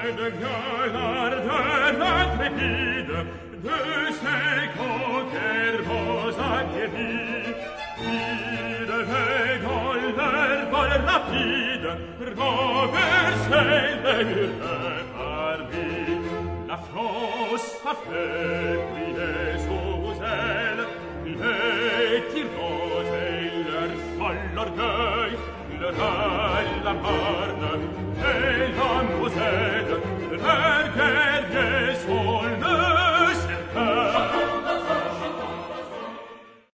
de gaillarde intrépide, de ces conquêtes rosa guéris, qui devait dans leur vol rapide renverser les murs parvis. La France a fait plier sous elle les tyrans et leur folle orgueil, le Rhin, la Marne et la Moselle, leur guerre